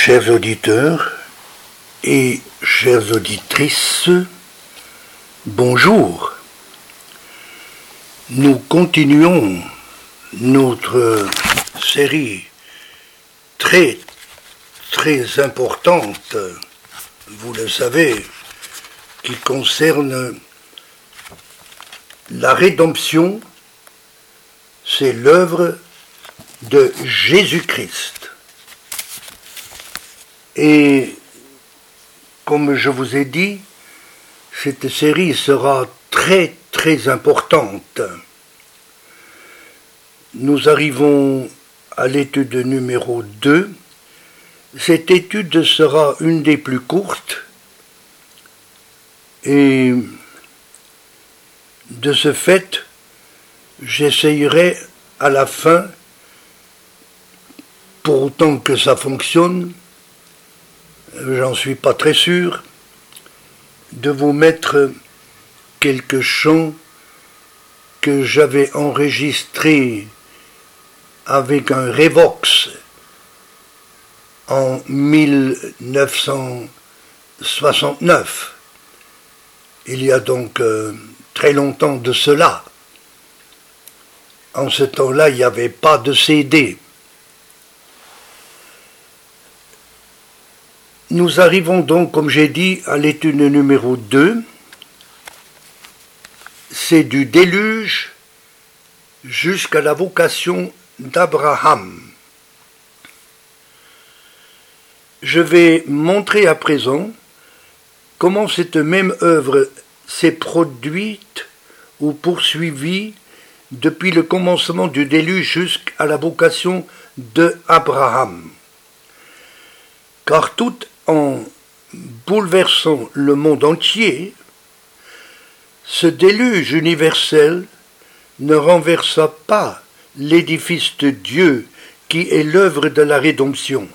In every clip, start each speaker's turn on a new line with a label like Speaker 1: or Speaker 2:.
Speaker 1: Chers auditeurs et chères auditrices, bonjour. Nous continuons notre série très importante, vous le savez, qui concerne la rédemption, c'est l'œuvre de Jésus-Christ. Et comme je vous ai dit, cette série sera très importante. Nous arrivons à l'étude numéro 2. Cette étude sera une des plus courtes et de ce fait, j'essayerai à la fin, pour autant que ça fonctionne, j'en suis pas très sûr, de vous mettre quelques chants que j'avais enregistrés avec un Revox en 1969. Il y a donc très longtemps de cela. En ce temps-là, il n'y avait pas de CD. Nous arrivons donc, comme j'ai dit, à l'étude numéro 2. C'est du déluge jusqu'à la vocation d'Abraham. Je vais montrer à présent comment cette même œuvre s'est produite ou poursuivie depuis le commencement du déluge jusqu'à la vocation d'Abraham. Car tout en bouleversant le monde entier, ce déluge universel ne renversa pas l'édifice de Dieu qui est l'œuvre de la rédemption.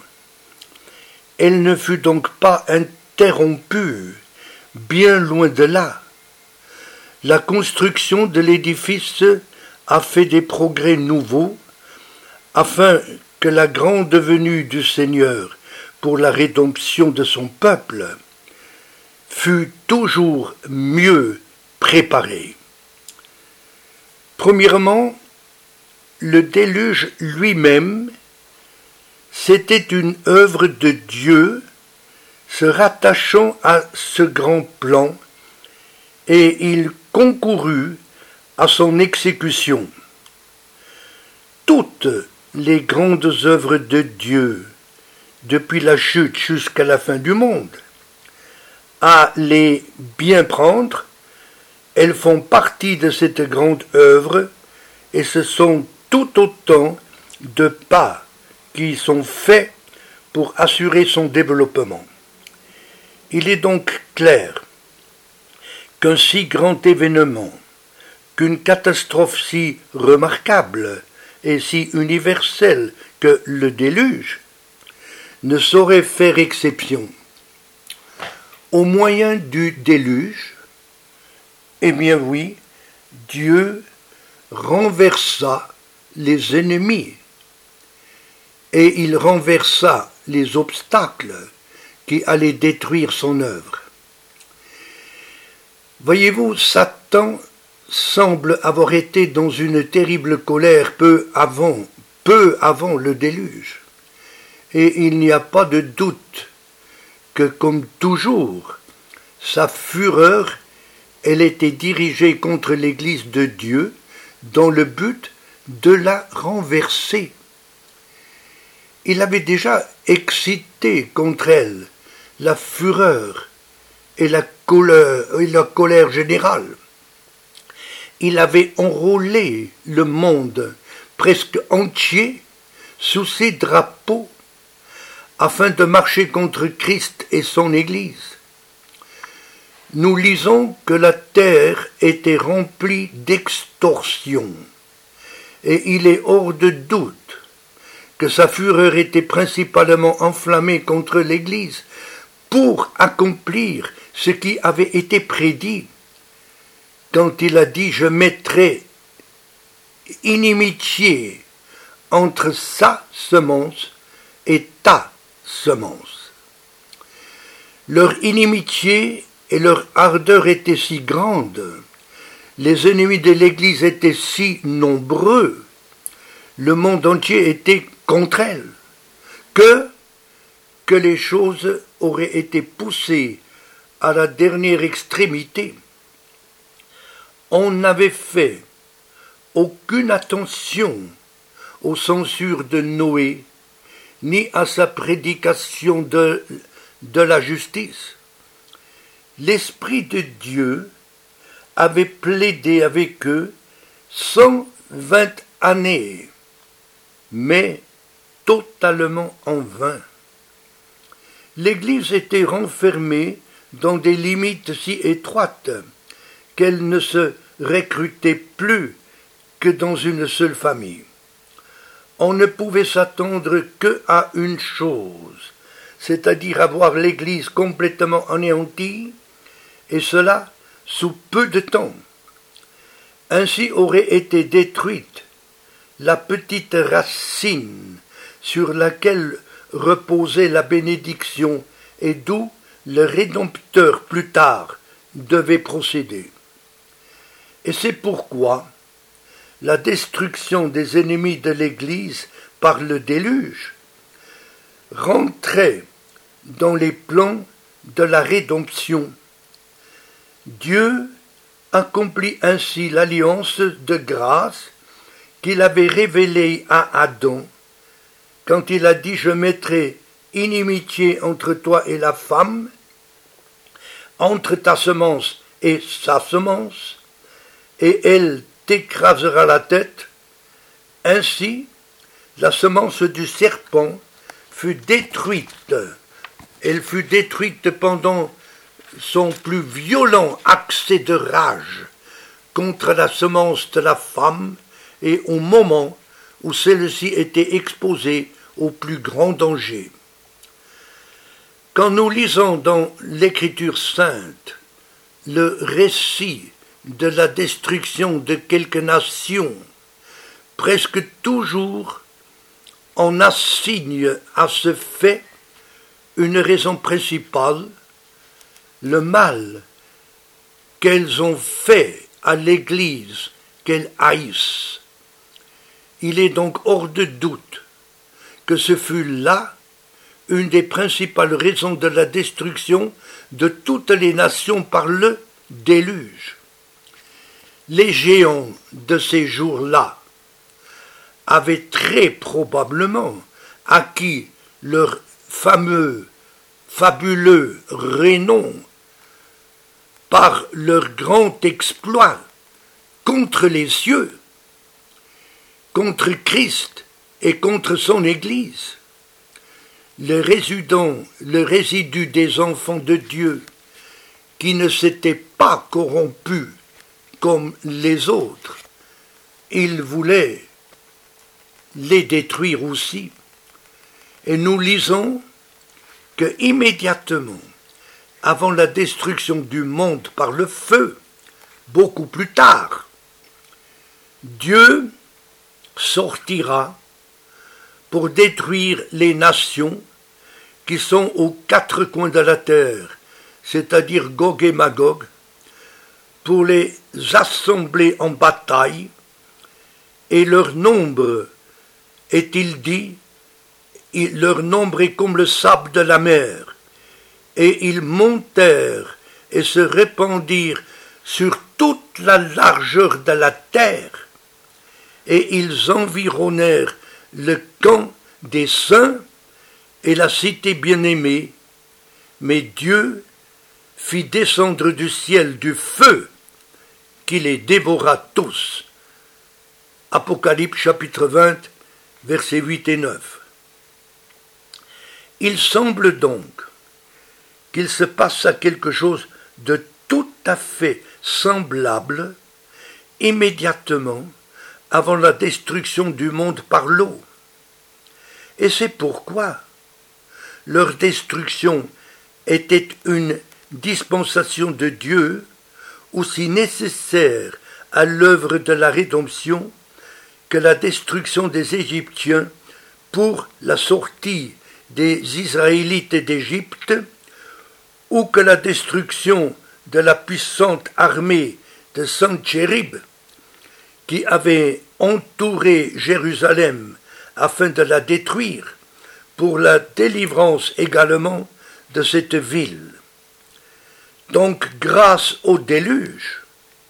Speaker 1: Elle ne fut donc pas interrompue, bien loin de là. La construction de l'édifice a fait des progrès nouveaux afin que la grande venue du Seigneur pour la rédemption de son peuple fut toujours mieux préparée. Premièrement, le déluge lui-même, c'était une œuvre de Dieu se rattachant à ce grand plan et il concourut à son exécution. Toutes les grandes œuvres de Dieu, depuis la chute jusqu'à la fin du monde, à les bien prendre, elles font partie de cette grande œuvre et ce sont tout autant de pas qui sont faits pour assurer son développement. Il est donc clair qu'un si grand événement, qu'une catastrophe si remarquable et si universelle que le déluge, ne saurait faire exception. Au moyen du déluge, eh bien oui, Dieu renversa les ennemis et il renversa les obstacles qui allaient détruire son œuvre. Voyez-vous, Satan semble avoir été dans une terrible colère peu avant le déluge. Et il n'y a pas de doute que, comme toujours, sa fureur, elle était dirigée contre l'Église de Dieu dans le but de la renverser. Il avait déjà excité contre elle la fureur et la colère générale. Il avait enrôlé le monde presque entier sous ses drapeaux afin de marcher contre Christ et son Église. Nous lisons que la terre était remplie d'extorsion, et il est hors de doute que sa fureur était principalement enflammée contre l'Église pour accomplir ce qui avait été prédit quand il a dit « Je mettrai inimitié entre sa semence et ta semence. Leur inimitié et leur ardeur étaient si grandes, les ennemis de l'Église étaient si nombreux, le monde entier était contre elle, que les choses auraient été poussées à la dernière extrémité. On n'avait fait aucune attention aux censures de Noé, ni à sa prédication de la justice. L'Esprit de Dieu avait plaidé avec eux 120 années, mais totalement en vain. L'Église était renfermée dans des limites si étroites qu'elle ne se recrutait plus que dans une seule famille. On ne pouvait s'attendre qu'à une chose, c'est-à-dire avoir l'Église complètement anéantie, et cela sous peu de temps. Ainsi aurait été détruite la petite racine sur laquelle reposait la bénédiction et d'où le Rédempteur plus tard devait procéder. Et c'est pourquoi la destruction des ennemis de l'Église par le déluge rentrait dans les plans de la rédemption. Dieu accomplit ainsi l'alliance de grâce qu'il avait révélée à Adam quand il a dit « Je mettrai inimitié entre toi et la femme, entre ta semence et sa semence, et elle t'écrasera la tête. » Ainsi, la semence du serpent fut détruite. Elle fut détruite pendant son plus violent accès de rage contre la semence de la femme et au moment où celle-ci était exposée au plus grand danger. Quand nous lisons dans l'Écriture sainte le récit de la destruction de quelques nations, presque toujours on assigne à ce fait une raison principale, le mal qu'elles ont fait à l'Église qu'elles haïssent. Il est donc hors de doute que ce fut là une des principales raisons de la destruction de toutes les nations par le déluge. Les géants de ces jours-là avaient très probablement acquis leur fabuleux renom par leur grand exploit contre les cieux, contre Christ et contre son Église. Le résidu des enfants de Dieu qui ne s'étaient pas corrompus comme les autres, il voulait les détruire aussi. Et nous lisons que immédiatement avant la destruction du monde par le feu, beaucoup plus tard, Dieu sortira pour détruire les nations qui sont aux quatre coins de la terre, c'est-à-dire Gog et Magog, pour les assembler en bataille, et leur nombre, est-il dit, leur nombre est comme le sable de la mer, et ils montèrent et se répandirent sur toute la largeur de la terre, et ils environnèrent le camp des saints et la cité bien-aimée, mais Dieu fit descendre du ciel du feu qui les dévora tous. Apocalypse chapitre 20, versets 8 et 9. Il semble donc qu'il se passa quelque chose de tout à fait semblable immédiatement avant la destruction du monde par l'eau. Et c'est pourquoi leur destruction était une dispensation de Dieu aussi nécessaire à l'œuvre de la rédemption que la destruction des Égyptiens pour la sortie des Israélites d'Égypte, ou que la destruction de la puissante armée de Senchérib, qui avait entouré Jérusalem afin de la détruire, pour la délivrance également de cette ville. Donc, grâce au déluge,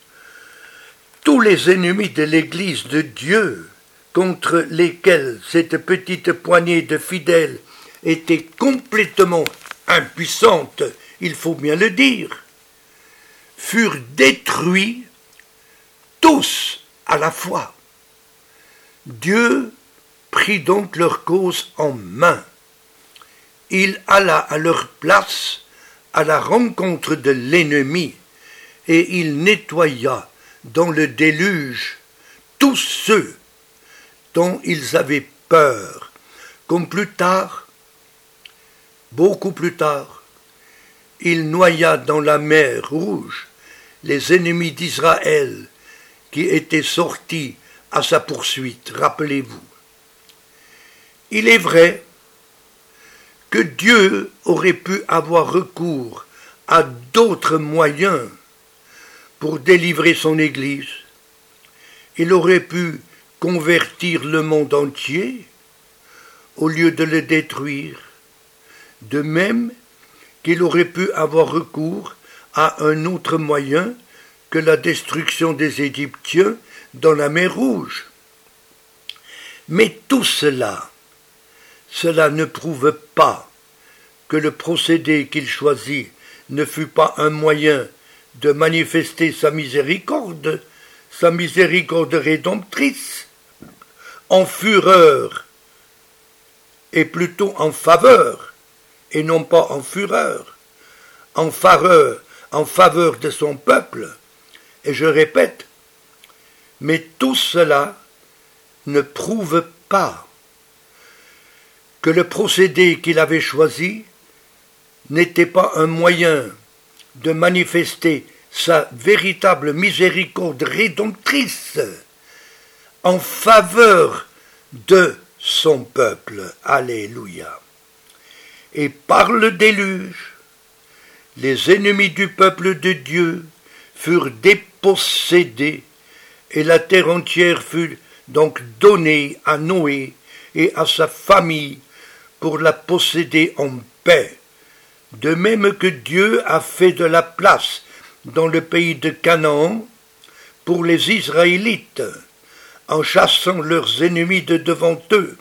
Speaker 1: tous les ennemis de l'Église de Dieu, contre lesquels cette petite poignée de fidèles était complètement impuissante, il faut bien le dire, furent détruits tous à la fois. Dieu prit donc leur cause en main. Il alla à leur place à la rencontre de l'ennemi, et il nettoya dans le déluge tous ceux dont ils avaient peur, comme plus tard, beaucoup plus tard, il noya dans la mer Rouge les ennemis d'Israël qui étaient sortis à sa poursuite, rappelez-vous. Il est vrai que Dieu aurait pu avoir recours à d'autres moyens pour délivrer son Église. Il aurait pu convertir le monde entier au lieu de le détruire, de même qu'il aurait pu avoir recours à un autre moyen que la destruction des Égyptiens dans la mer Rouge. Mais tout cela ne prouve pas que le procédé qu'il choisit ne fut pas un moyen de manifester sa miséricorde rédemptrice, en fureur, et plutôt en faveur, et non pas en fureur, en faveur de son peuple. Et je répète, mais tout cela ne prouve pas que le procédé qu'il avait choisi n'était pas un moyen de manifester sa véritable miséricorde rédemptrice en faveur de son peuple. Alléluia. Et par le déluge, les ennemis du peuple de Dieu furent dépossédés, et la terre entière fut donc donnée à Noé et à sa famille pour la posséder en paix, de même que Dieu a fait de la place dans le pays de Canaan pour les Israélites, en chassant leurs ennemis de devant eux,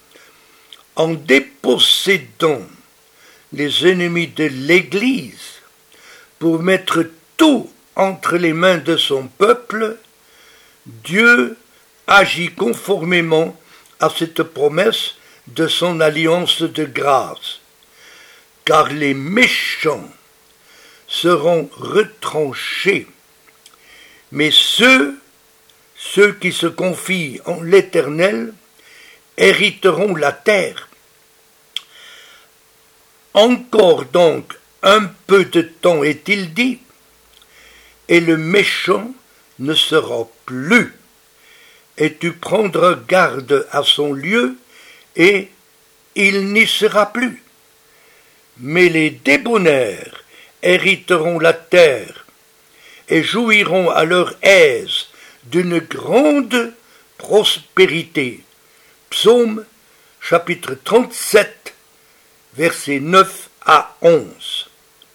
Speaker 1: en dépossédant les ennemis de l'Église pour mettre tout entre les mains de son peuple. Dieu agit conformément à cette promesse de son alliance de grâce, car les méchants seront retranchés, mais ceux qui se confient en l'Éternel hériteront la terre. Encore donc un peu de temps est-il dit, et le méchant ne sera plus, et tu prendras garde à son lieu, et il n'y sera plus. Mais les débonnaires hériteront la terre, et jouiront à leur aise d'une grande prospérité. Psaume chapitre 37, versets 9 à 11.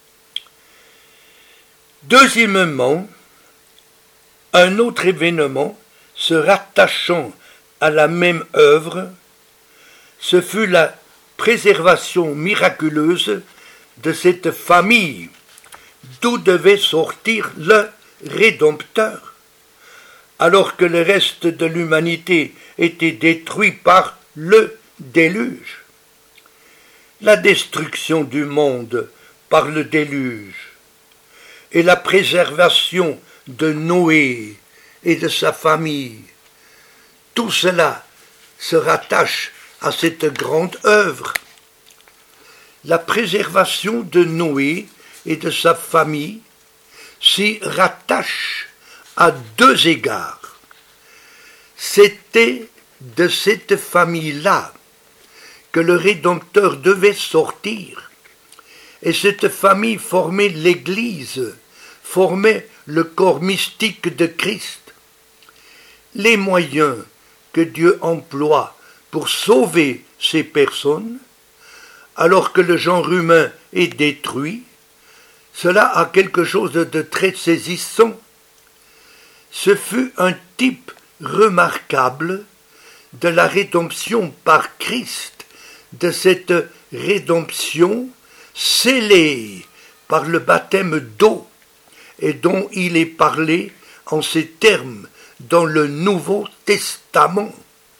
Speaker 1: Deuxièmement, un autre événement se rattachant à la même œuvre, ce fut la préservation miraculeuse de cette famille d'où devait sortir le Rédempteur, alors que le reste de l'humanité était détruit par le déluge. La destruction du monde par le déluge et la préservation de Noé et de sa famille, tout cela se rattache à cette grande œuvre. La préservation de Noé et de sa famille s'y rattache à deux égards. C'était de cette famille-là que le Rédempteur devait sortir. Et cette famille formait l'Église, formait le corps mystique de Christ. Les moyens que Dieu emploie pour sauver ces personnes, alors que le genre humain est détruit, cela a quelque chose de très saisissant. Ce fut un type remarquable de la rédemption par Christ, de cette rédemption scellée par le baptême d'eau, et dont il est parlé en ces termes dans le Nouveau Testament.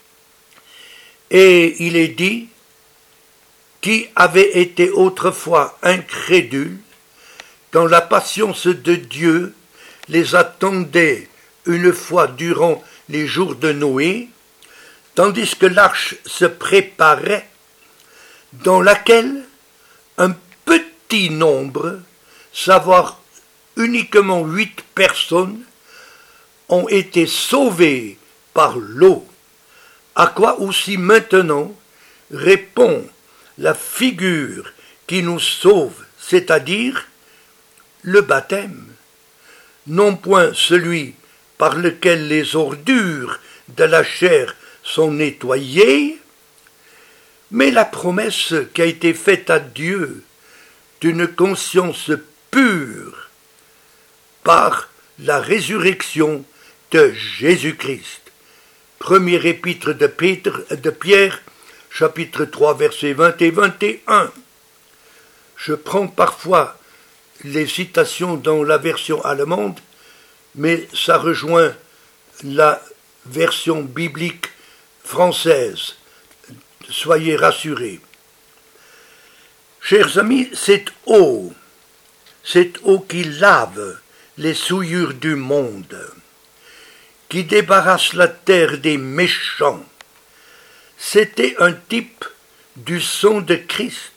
Speaker 1: Et il est dit, qui avait été autrefois incrédule, quand la patience de Dieu les attendait une fois durant les jours de Noé, tandis que l'arche se préparait, dans laquelle un petit nombre, savoir uniquement 8 personnes, ont été sauvées par l'eau, à quoi aussi maintenant répond la figure qui nous sauve, c'est-à-dire le baptême, non point celui par lequel les ordures de la chair sont nettoyées, mais la promesse qui a été faite à Dieu d'une conscience pure par la résurrection de Jésus-Christ. Premier épître de Pierre, chapitre 3, versets 20 et 21. Je prends parfois les citations dans la version allemande, mais ça rejoint la version biblique française. Soyez rassurés. Chers amis, cette eau qui lave les souillures du monde, qui débarrasse la terre des méchants, c'était un type du sang de Christ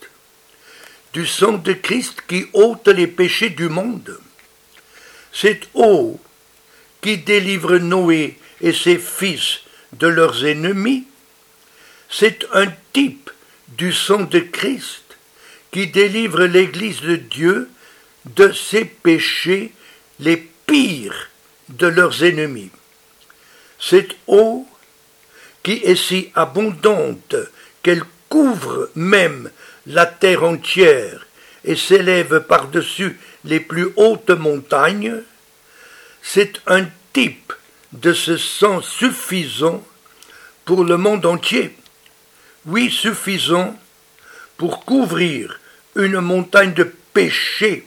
Speaker 1: qui ôte les péchés du monde. Cette eau qui délivre Noé et ses fils de leurs ennemis, c'est un type du sang de Christ qui délivre l'Église de Dieu de ses péchés les pires de leurs ennemis. Cette eau qui est si abondante qu'elle couvre même la terre entière et s'élève par-dessus les plus hautes montagnes, c'est un type de ce sang suffisant pour le monde entier. Oui, suffisant pour couvrir une montagne de péché.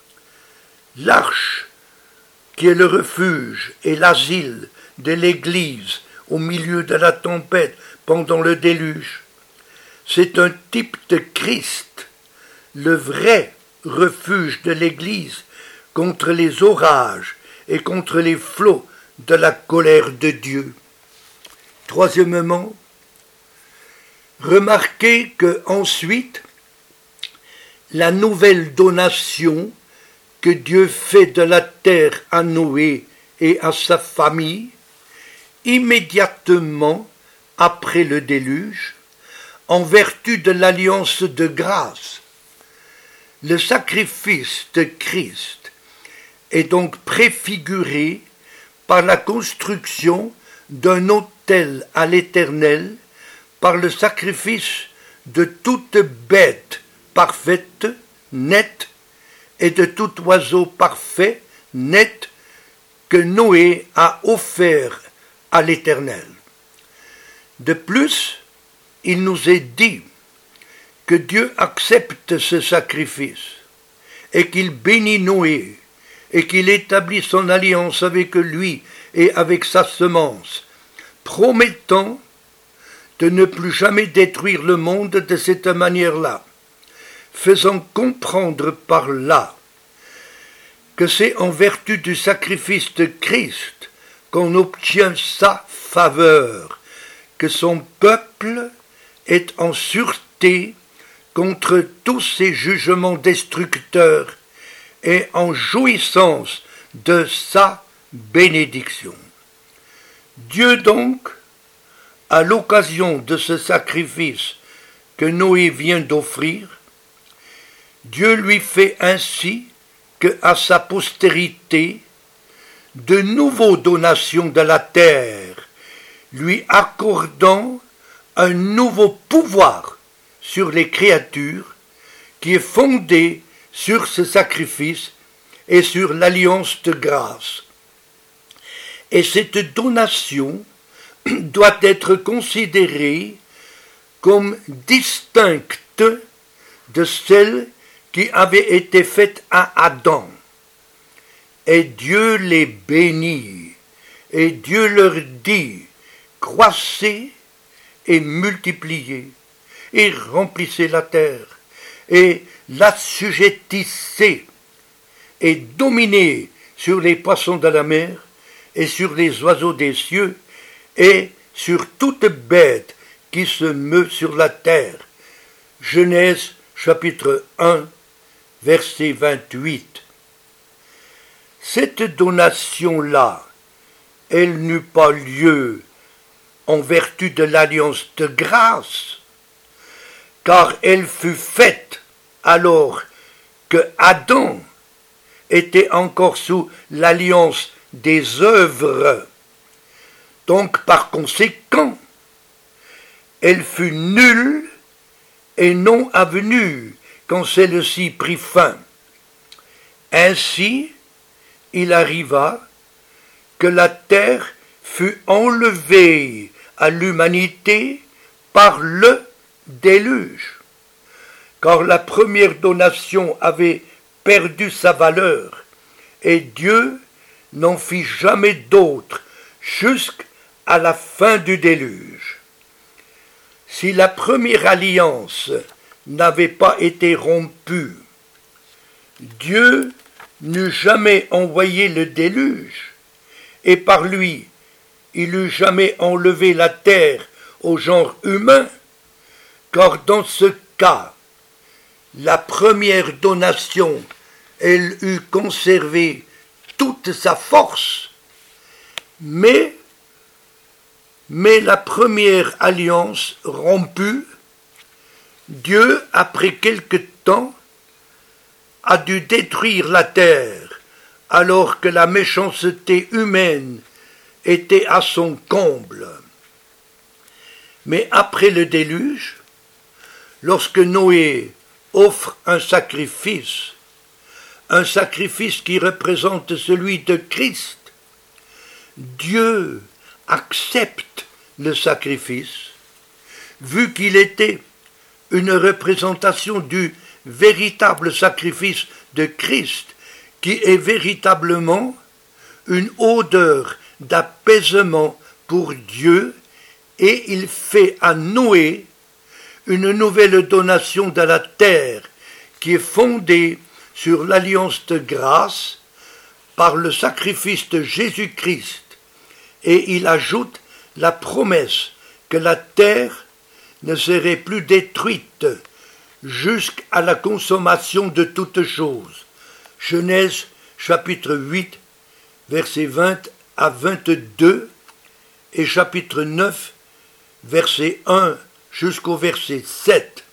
Speaker 1: L'arche, qui est le refuge et l'asile de l'Église au milieu de la tempête pendant le déluge, c'est un type de Christ, le vrai refuge de l'Église contre les orages et contre les flots de la colère de Dieu. Troisièmement, remarquez que ensuite, la nouvelle donation que Dieu fait de la terre à Noé et à sa famille, immédiatement après le déluge, en vertu de l'alliance de grâce. Le sacrifice de Christ est donc préfiguré par la construction d'un autel à l'Éternel, par le sacrifice de toute bête parfaite, nette, et de tout oiseau parfait, net, que Noé a offert à l'Éternel. De plus, il nous est dit que Dieu accepte ce sacrifice et qu'il bénit Noé et qu'il établit son alliance avec lui et avec sa semence, promettant de ne plus jamais détruire le monde de cette manière-là, faisant comprendre par là que c'est en vertu du sacrifice de Christ qu'on obtient sa faveur, que son peuple est en sûreté contre tous ces jugements destructeurs et en jouissance de sa bénédiction. Dieu donc, à l'occasion de ce sacrifice que Noé vient d'offrir, Dieu lui fait ainsi que à sa postérité de nouveaux donations de la terre, lui accordant un nouveau pouvoir sur les créatures qui est fondé sur ce sacrifice et sur l'alliance de grâce. Et cette donation doit être considérée comme distincte de celle qui avait été faite à Adam. Et Dieu les bénit, et Dieu leur dit, croissez et multipliez, et remplissez la terre, et l'assujettissez, et dominez sur les poissons de la mer, et sur les oiseaux des cieux, et sur toute bête qui se meut sur la terre. Genèse chapitre 1, verset 28. Cette donation-là, elle n'eut pas lieu en vertu de l'alliance de grâce, car elle fut faite alors que Adam était encore sous l'alliance des œuvres. Donc, par conséquent, elle fut nulle et non avenue quand celle-ci prit fin. Ainsi, il arriva que la terre fut enlevée à l'humanité par le déluge, car la première donation avait perdu sa valeur, et Dieu n'en fit jamais d'autre jusqu'à la fin du déluge. Si la première alliance n'avait pas été rompue, Dieu n'eût jamais envoyé le déluge, et par lui, il n'eût jamais enlevé la terre au genre humain, car dans ce cas, la première donation, elle eût conservé toute sa force, mais la première alliance rompue, Dieu, après quelque temps, a dû détruire la terre, alors que la méchanceté humaine était à son comble. Mais après le déluge, lorsque Noé offre un sacrifice qui représente celui de Christ, Dieu accepte le sacrifice, vu qu'il était une représentation du véritable sacrifice de Christ, qui est véritablement une odeur d'apaisement pour Dieu, et il fait à Noé une nouvelle donation de la terre qui est fondée sur l'alliance de grâce par le sacrifice de Jésus-Christ, et il ajoute la promesse que la terre ne serait plus détruite jusqu'à la consommation de toutes choses. Genèse chapitre 8, versets 20 à 22, et chapitre 9, verset 1 jusqu'au verset 7.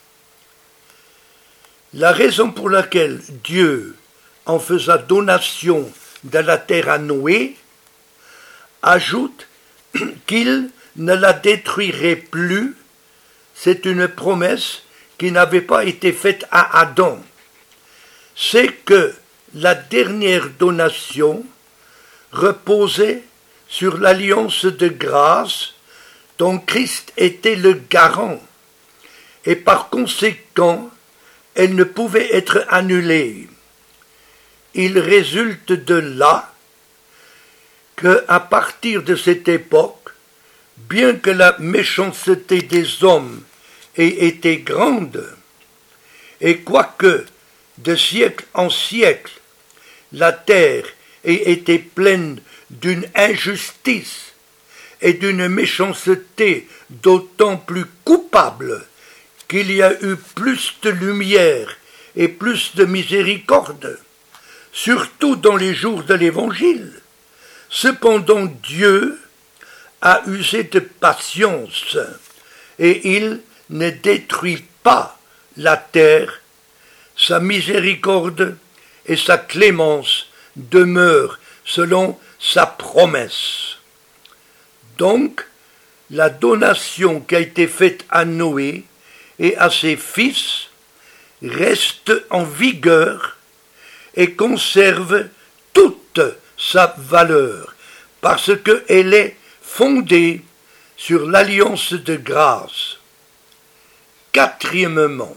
Speaker 1: La raison pour laquelle Dieu en faisant donation de la terre à Noé ajoute qu'il ne la détruirait plus, c'est une promesse qui n'avait pas été faite à Adam. C'est que la dernière donation reposait sur l'alliance de grâce dont Christ était le garant, et par conséquent, elle ne pouvait être annulée. Il résulte de là que, à partir de cette époque, bien que la méchanceté des hommes ait été grande, et quoique de siècle en siècle la terre ait été pleine d'une injustice et d'une méchanceté d'autant plus coupable qu'il y a eu plus de lumière et plus de miséricorde, surtout dans les jours de l'Évangile. Cependant Dieu a usé de patience, et il ne détruit pas la terre, sa miséricorde et sa clémence demeurent selon sa promesse. Donc, la donation qui a été faite à Noé et à ses fils reste en vigueur et conserve toute sa valeur, parce qu'elle est fondée sur l'alliance de grâce. Quatrièmement,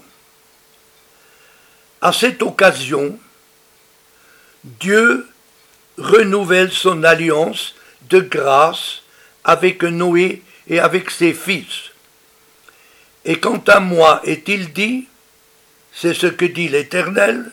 Speaker 1: à cette occasion, Dieu renouvelle son alliance de grâce avec Noé et avec ses fils. Et quant à moi, est-il dit, c'est ce que dit l'Éternel,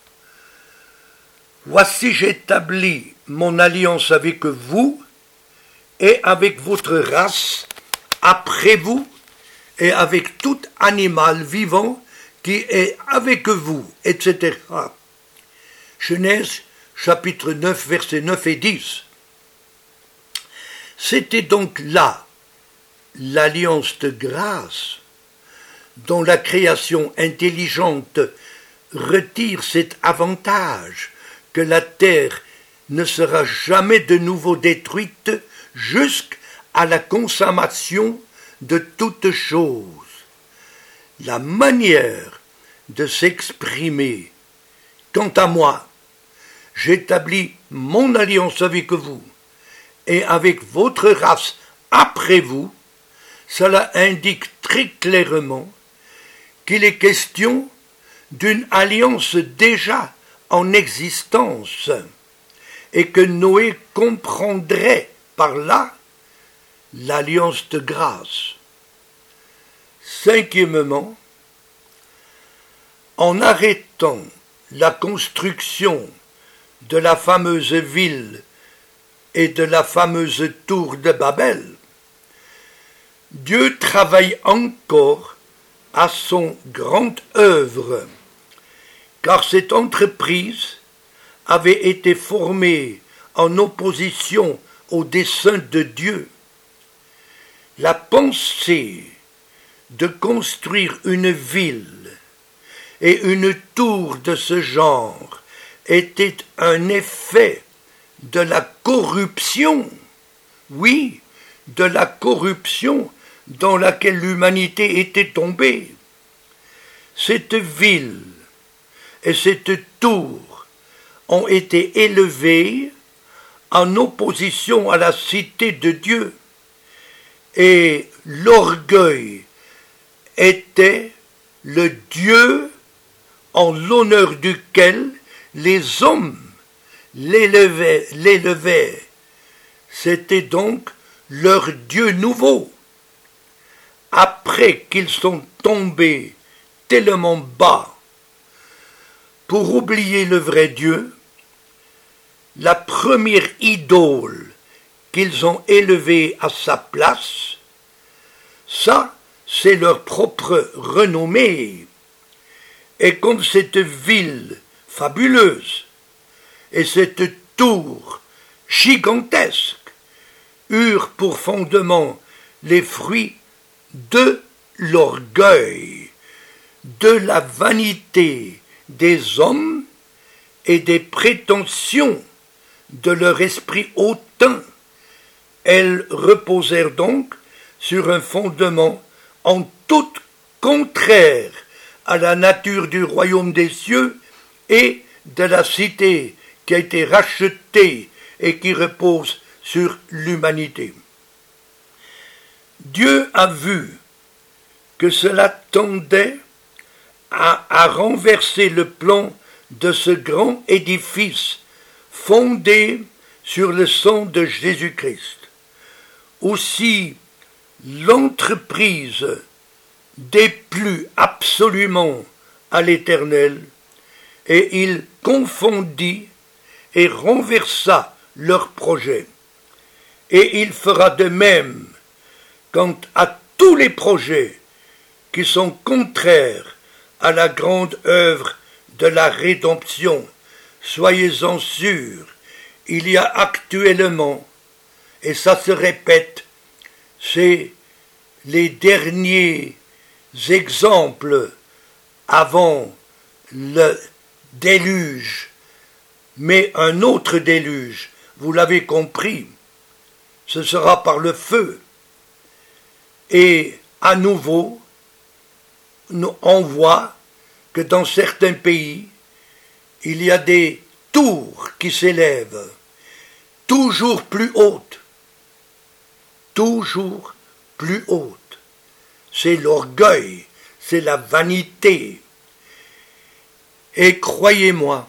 Speaker 1: voici j'établis mon alliance avec vous et avec votre race après vous et avec tout animal vivant qui est avec vous, etc. Genèse chapitre 9, versets 9 et 10. C'était donc là l'alliance de grâce dont la création intelligente retire cet avantage que la terre ne sera jamais de nouveau détruite jusqu'à la consommation de toutes choses. La manière de s'exprimer, quant à moi, j'établis mon alliance avec vous et avec votre race après vous, cela indique très clairement qu'il est question d'une alliance déjà en existence et que Noé comprendrait par là l'alliance de grâce. Cinquièmement, en arrêtant la construction de la fameuse ville et de la fameuse tour de Babel, Dieu travaille encore à son grande œuvre, car cette entreprise avait été formée en opposition au dessein de Dieu. La pensée de construire une ville et une tour de ce genre était un effet de la corruption, oui, de la corruption dans laquelle l'humanité était tombée. Cette ville et cette tour ont été élevées en opposition à la cité de Dieu, et l'orgueil était le Dieu en l'honneur duquel les hommes l'élevaient. C'était donc leur Dieu nouveau. Après qu'ils sont tombés tellement bas pour oublier le vrai Dieu, la première idole qu'ils ont élevée à sa place, ça, c'est leur propre renommée. Et comme cette ville fabuleuse et cette tour gigantesque eurent pour fondement les fruits de l'orgueil, de la vanité des hommes et des prétentions de leur esprit hautain, elles reposèrent donc sur un fondement en tout contraire à la nature du royaume des cieux et de la cité qui a été rachetée et qui repose sur l'humanité. Dieu a vu que cela tendait à renverser le plan de ce grand édifice fondé sur le sang de Jésus-Christ. Aussi, l'entreprise déplut absolument à l'Éternel, et il confondit et renversa leurs projets. Et il fera de même quant à tous les projets qui sont contraires à la grande œuvre de la rédemption. Soyez-en sûrs, il y a actuellement, et ça se répète, c'est les derniers exemples avant le déluge, mais un autre déluge, vous l'avez compris, ce sera par le feu. Et à nouveau, on voit que dans certains pays, il y a des tours qui s'élèvent, toujours plus hautes, toujours plus hautes. C'est l'orgueil, c'est la vanité. Et croyez-moi,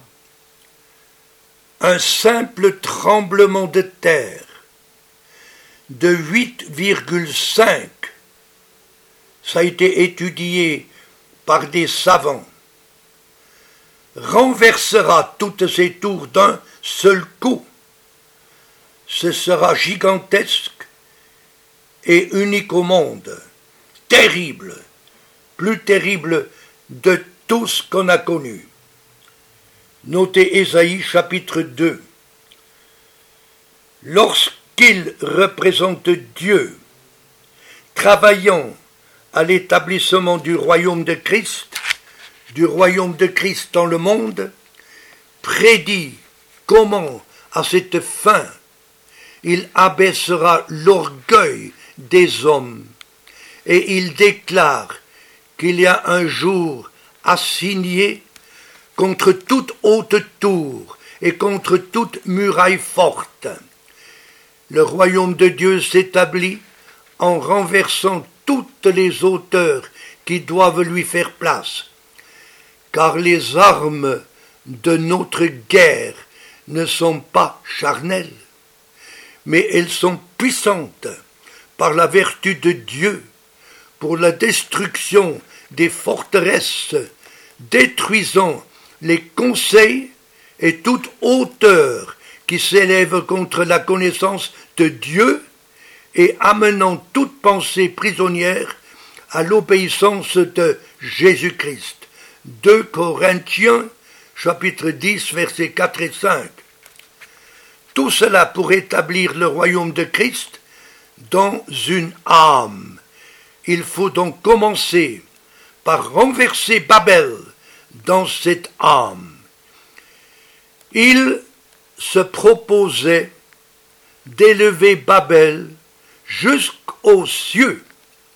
Speaker 1: un simple tremblement de terre de 8,5, ça a été étudié par des savants, renversera toutes ces tours d'un seul coup. Ce sera gigantesque et unique au monde, terrible, plus terrible de tout ce qu'on a connu. Notez Ésaïe chapitre 2. Lorsqu'il représente Dieu, travaillant à l'établissement du royaume de Christ dans le monde, prédit comment, à cette fin, il abaissera l'orgueil des hommes, et il déclare qu'il y a un jour assigné contre toute haute tour et contre toute muraille forte. Le royaume de Dieu s'établit en renversant toutes les hauteurs qui doivent lui faire place, car les armes de notre guerre ne sont pas charnelles, mais elles sont puissantes par la vertu de Dieu pour la destruction des forteresses, détruisant les conseils et toute hauteur qui s'élève contre la connaissance de Dieu et amenant toute pensée prisonnière à l'obéissance de Jésus-Christ. 2 Corinthiens, chapitre 10, versets 4 et 5. Tout cela pour établir le royaume de Christ dans une âme. Il faut donc commencer par renverser Babel dans cette âme. Il se proposait d'élever Babel jusqu'aux cieux.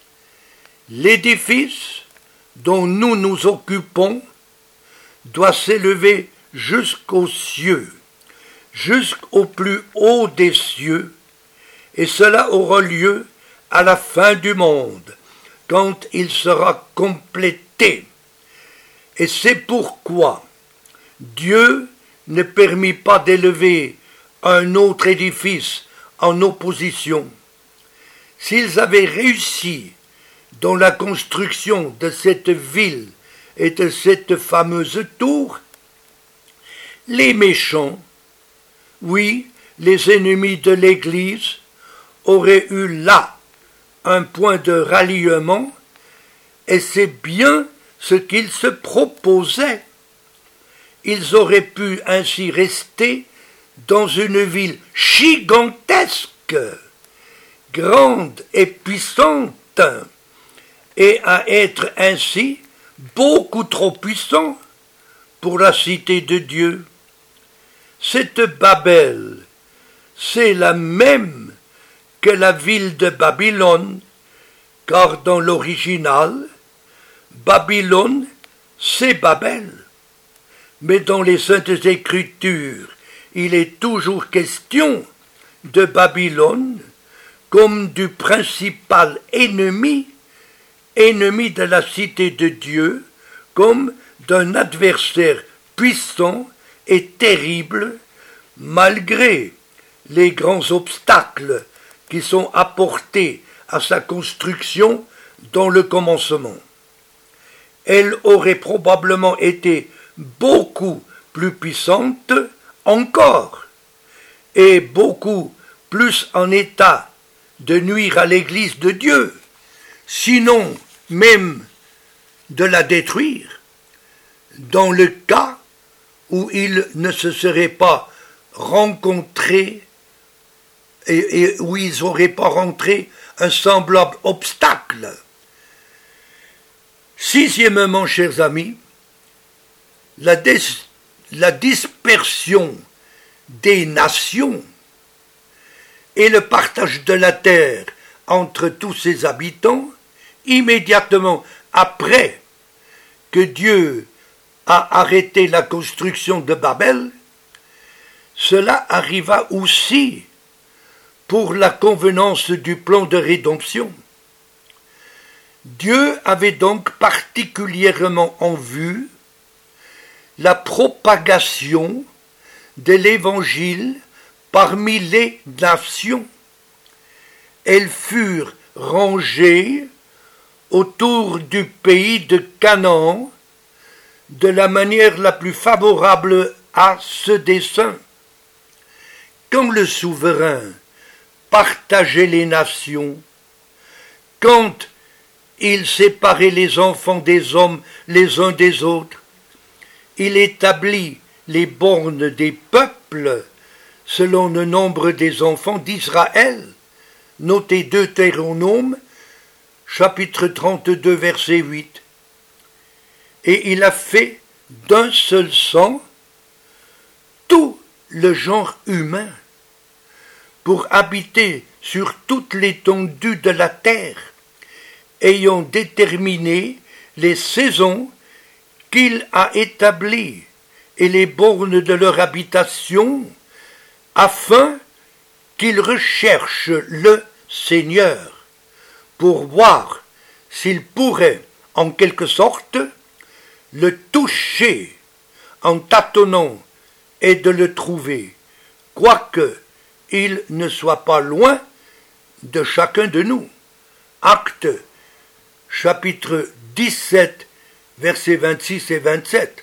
Speaker 1: L'édifice dont nous nous occupons doit s'élever jusqu'aux cieux, jusqu'au plus haut des cieux, et cela aura lieu à la fin du monde, quand il sera complété. Et c'est pourquoi Dieu ne permit pas d'élever un autre édifice en opposition. S'ils avaient réussi dans la construction de cette ville et de cette fameuse tour, les méchants, oui, les ennemis de l'Église, auraient eu là un point de ralliement, et c'est bien ce qu'ils se proposaient. Ils auraient pu ainsi rester dans une ville gigantesque, grande et puissante, et à être ainsi beaucoup trop puissant pour la cité de Dieu. Cette Babel, c'est la même que la ville de Babylone, car dans l'original, Babylone, c'est Babel. Mais dans les Saintes Écritures, il est toujours question de Babylone comme du principal ennemi de la cité de Dieu, comme d'un adversaire puissant et terrible, malgré les grands obstacles qui sont apportés à sa construction dans le commencement. Elle aurait probablement été beaucoup plus puissante encore, et beaucoup plus en état de nuire à l'Église de Dieu, sinon même de la détruire, dans le cas où ils ne se seraient pas rencontrés et où ils n'auraient pas rencontré un semblable obstacle. Sixièmement, chers amis, la dispersion des nations et le partage de la terre entre tous ses habitants, immédiatement après que Dieu a arrêté la construction de Babel, cela arriva aussi pour la convenance du plan de rédemption. Dieu avait donc particulièrement en vue la propagation de l'Évangile parmi les nations. Elles furent rangées autour du pays de Canaan de la manière la plus favorable à ce dessein. Quand le souverain partageait les nations, quand il séparait les enfants des hommes les uns des autres, il établit les bornes des peuples selon le nombre des enfants d'Israël. Notez Deutéronome, chapitre 32, verset 8. Et il a fait d'un seul sang tout le genre humain pour habiter sur toute l'étendue de la terre, ayant déterminé les saisons qu'il a établies et les bornes de leur habitation, afin qu'ils recherchent le Seigneur pour voir s'il pourrait, en quelque sorte, le toucher en tâtonnant et de le trouver, quoique il ne soit pas loin de chacun de nous. Actes, chapitre 17, versets 26 et 27.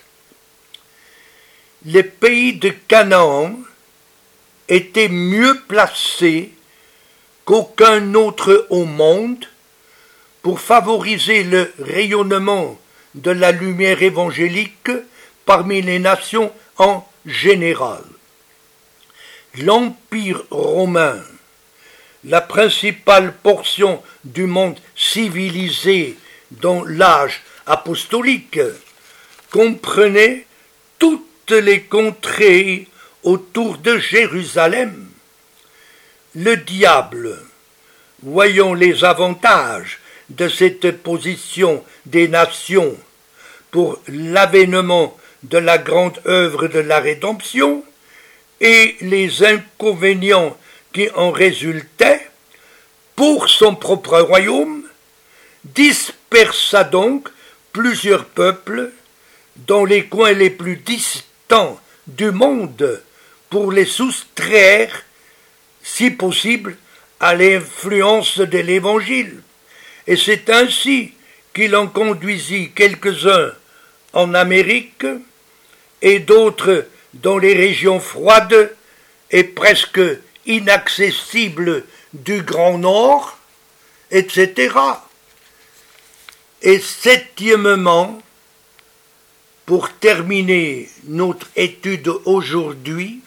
Speaker 1: Les pays de Canaan étaient mieux placés qu'aucun autre au monde pour favoriser le rayonnement de la lumière évangélique parmi les nations en général. L'Empire romain, la principale portion du monde civilisé dans l'âge apostolique, comprenait toutes les contrées autour de Jérusalem. Le diable, voyant les avantages de cette position des nations pour l'avènement de la grande œuvre de la rédemption et les inconvénients qui en résultaient pour son propre royaume, dispersa donc plusieurs peuples dans les coins les plus distants du monde pour les soustraire, si possible, à l'influence de l'Évangile. Et c'est ainsi qu'il en conduisit quelques-uns en Amérique et d'autres dans les régions froides et presque inaccessibles du Grand Nord, etc. Et septièmement, pour terminer notre étude aujourd'hui,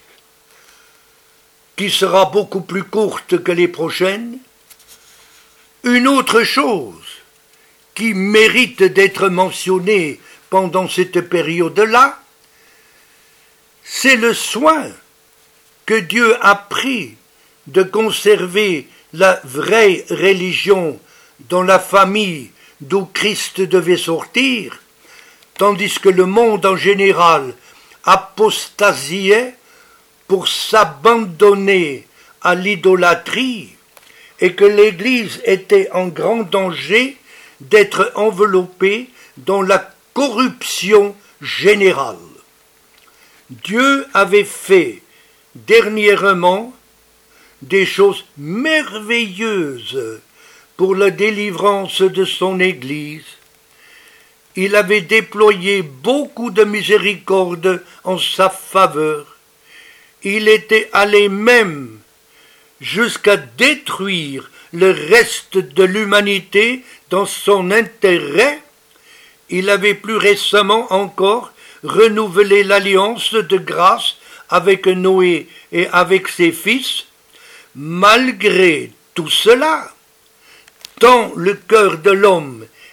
Speaker 1: qui sera beaucoup plus courte que les prochaines, une autre chose qui mérite d'être mentionnée pendant cette période-là, c'est le soin que Dieu a pris de conserver la vraie religion dans la famille d'où Christ devait sortir, tandis que le monde en général apostasiait pour s'abandonner à l'idolâtrie et que l'Église était en grand danger d'être enveloppée dans la corruption générale. Dieu avait fait dernièrement des choses merveilleuses pour la délivrance de son Église. Il avait déployé beaucoup de miséricorde en sa faveur. Il était allé même jusqu'à détruire le reste de l'humanité dans son intérêt. Il avait plus récemment encore renouvelé l'alliance de grâce avec Noé et avec ses fils. Malgré tout cela, tant le cœur de l'homme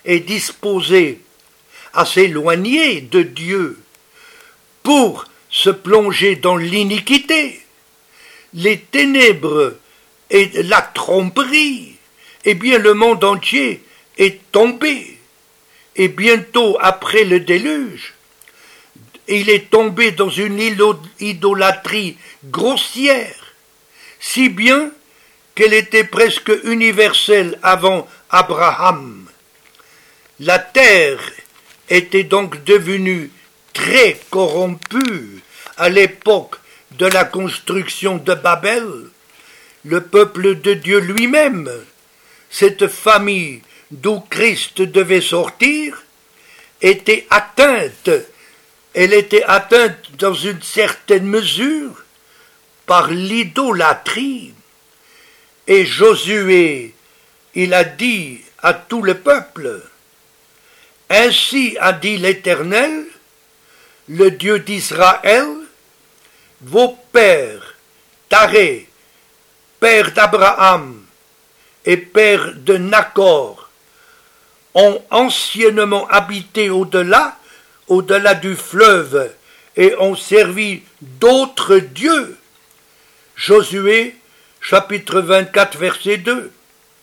Speaker 1: est disposé à s'éloigner de Dieu pour se plonger dans l'iniquité, les ténèbres et la tromperie, eh bien le monde entier est tombé. Et bientôt après le déluge, il est tombé dans une idolâtrie grossière, si bien qu'elle était presque universelle avant Abraham. La terre était donc devenue très corrompue à l'époque de la construction de Babel. Le peuple de Dieu lui-même, cette famille d'où Christ devait sortir, était atteinte. Elle était atteinte dans une certaine mesure par l'idolâtrie. Et Josué, il a dit à tout le peuple, « Ainsi a dit l'Éternel, le Dieu d'Israël, vos pères, Taré, père d'Abraham et père de Nacor, ont anciennement habité au-delà du fleuve et ont servi d'autres dieux. » Josué, chapitre 24, verset 2.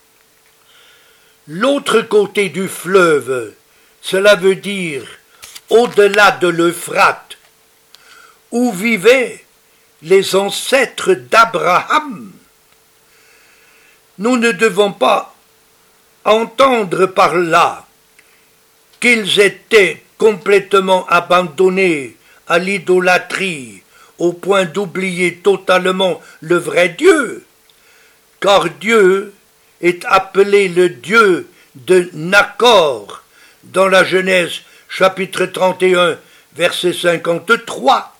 Speaker 1: L'autre côté du fleuve, cela veut dire au-delà de l'Euphrate, où vivaient les ancêtres d'Abraham. Nous ne devons pas entendre par là qu'ils étaient complètement abandonnés à l'idolâtrie au point d'oublier totalement le vrai Dieu, car Dieu est appelé le Dieu de Nacor dans la Genèse chapitre 31 verset 53.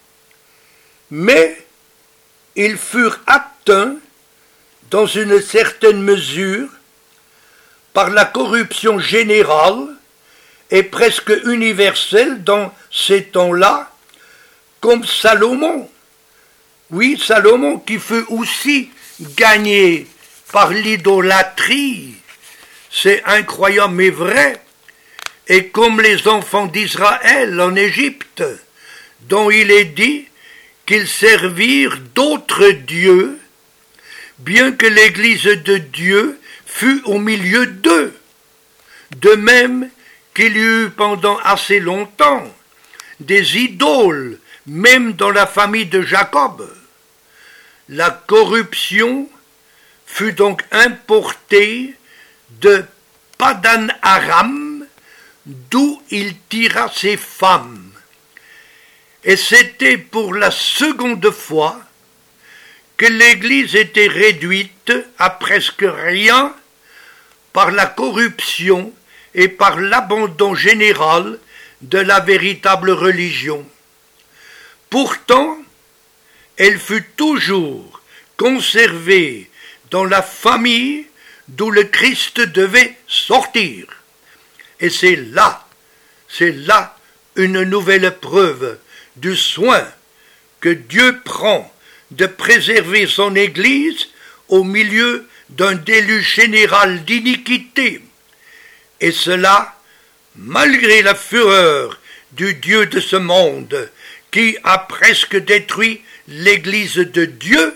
Speaker 1: Mais ils furent atteints dans une certaine mesure par la corruption générale et presque universelle dans ces temps-là, comme Salomon. Oui, Salomon qui fut aussi gagné par l'idolâtrie. C'est incroyable mais vrai. Et comme les enfants d'Israël en Égypte, dont il est dit qu'ils servirent d'autres dieux, bien que l'Église de Dieu fût au milieu d'eux. De même qu'il y eut pendant assez longtemps des idoles, même dans la famille de Jacob. La corruption fut donc importée de Padan Aram, d'où il tira ses femmes. Et c'était pour la seconde fois que l'Église était réduite à presque rien par la corruption et par l'abandon général de la véritable religion. Pourtant, elle fut toujours conservée dans la famille d'où le Christ devait sortir. Et c'est là une nouvelle preuve du soin que Dieu prend de préserver son Église au milieu d'un déluge général d'iniquité. Et cela, malgré la fureur du Dieu de ce monde, qui a presque détruit l'Église de Dieu,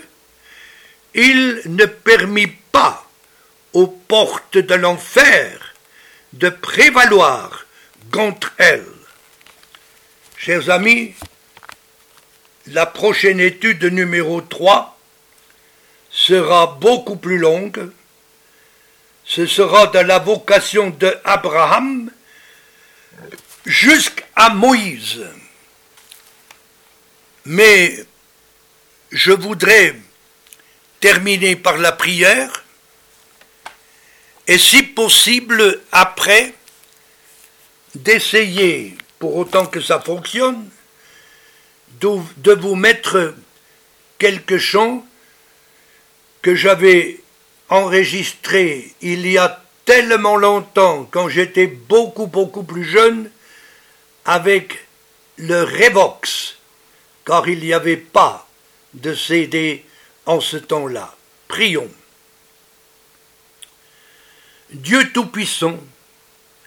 Speaker 1: il ne permit pas aux portes de l'enfer de prévaloir contre elle. Chers amis, la prochaine étude numéro 3 sera beaucoup plus longue. Ce sera de la vocation d'Abraham jusqu'à Moïse. Mais je voudrais terminer par la prière et si possible après d'essayer, pour autant que ça fonctionne, de vous mettre quelques chants que j'avais enregistrés il y a tellement longtemps, quand j'étais beaucoup plus jeune, avec le Revox, car il n'y avait pas de CD en ce temps-là. Prions. Dieu Tout-Puissant,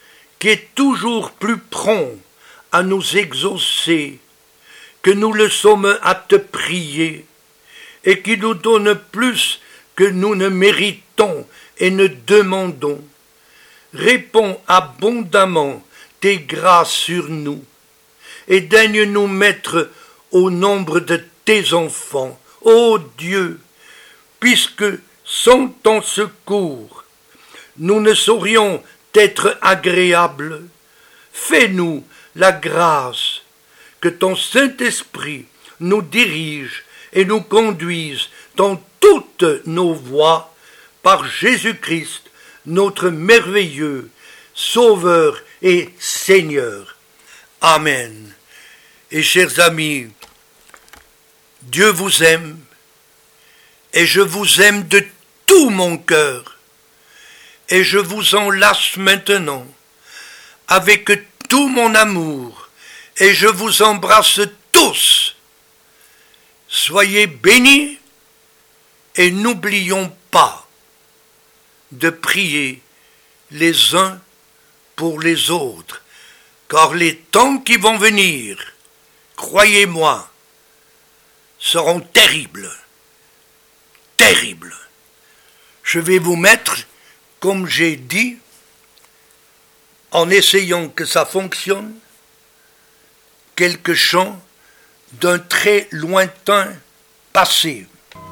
Speaker 1: qui est toujours plus prompt à nous exaucer que nous le sommes à te prier, et qui nous donne plus que nous ne méritons et ne demandons. Réponds abondamment tes grâces sur nous, et daigne nous mettre au nombre de tes enfants, ô Dieu, puisque sans ton secours, nous ne saurions être agréables. Fais-nous la grâce que ton Saint-Esprit nous dirige et nous conduise dans toutes nos voies par Jésus-Christ, notre merveilleux Sauveur et Seigneur. Amen. Et chers amis, Dieu vous aime, et je vous aime de tout mon cœur, et je vous enlace maintenant avec tout mon amour, et je vous embrasse tous. Soyez bénis, et n'oublions pas de prier les uns pour les autres, car les temps qui vont venir, croyez-moi, seront terribles, terribles. Je vais vous mettre, comme j'ai dit, en essayant que ça fonctionne, quelques chants d'un très lointain passé.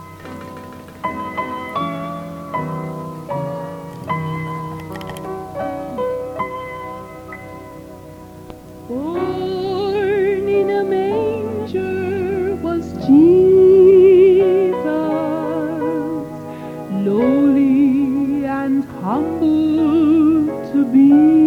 Speaker 2: Born in a manger was Jesus, lowly and humble to be.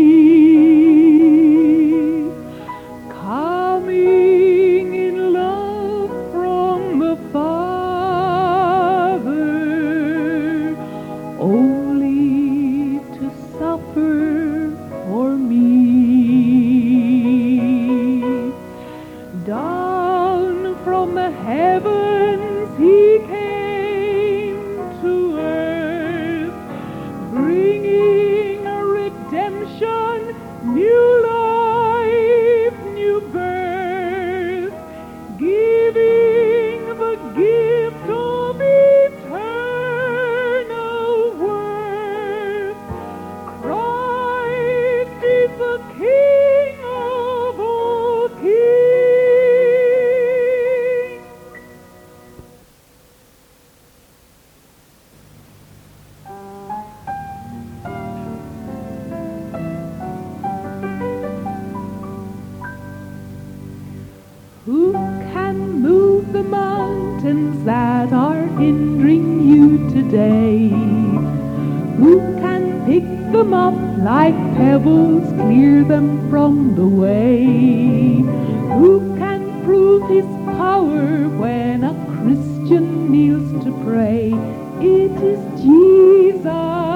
Speaker 2: Who can move the mountains that are hindering you today? Who can pick them up like pebbles, clear them from the way? Who can prove his power when a Christian kneels to pray? It is Jesus,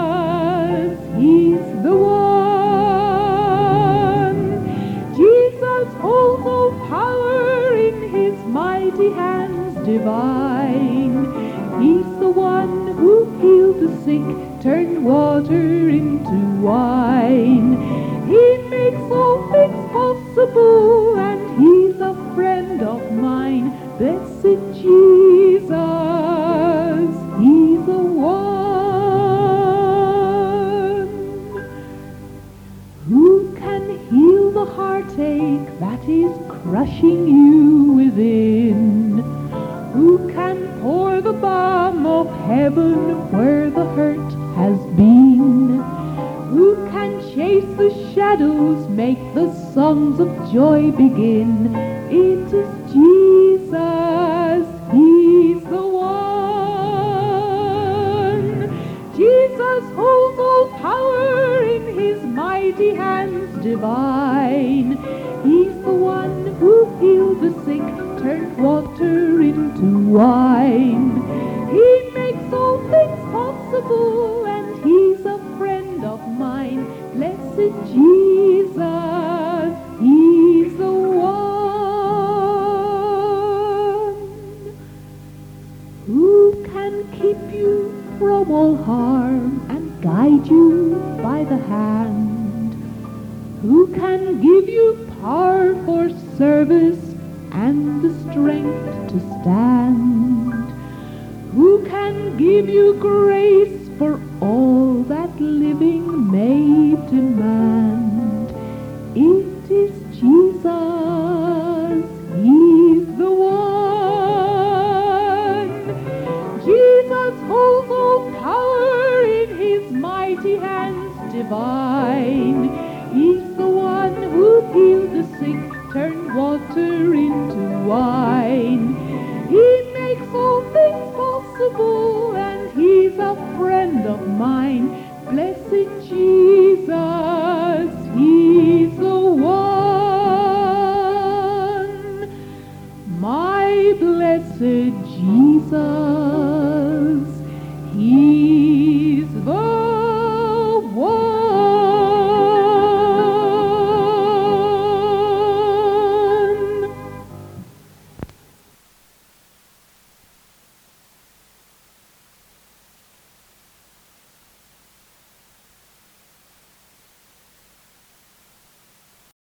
Speaker 2: he's the one. Jesus holds all power in his mighty hands divine. He's the one who healed the sick, turned water into wine. He makes all things possible, and he's a friend of mine. Blessed Jesus, he's the one. Who can heal the heartache that is crushing you within? Who can pour the balm of heaven where the hurt has been? Who can chase the shadows, make the songs of joy begin? It is Jesus, he's the one. Jesus holds all power in his mighty hands divine. He's the one who healed the sick, turned water into wine. He makes all things possible, and he's a friend of mine. Blessed Jesus, he's the one. Who can keep you from all harm and guide you by the hand? service and the strength to stand. Who can give you grace for all that living may demand? It is Jesus, He's the one. Jesus holds all power in His mighty hands divine. He's the one who healed the sick, turned water into wine. He makes all things possible, and He's a friend of mine. Blessed Jesus, He's the one. My blessed Jesus.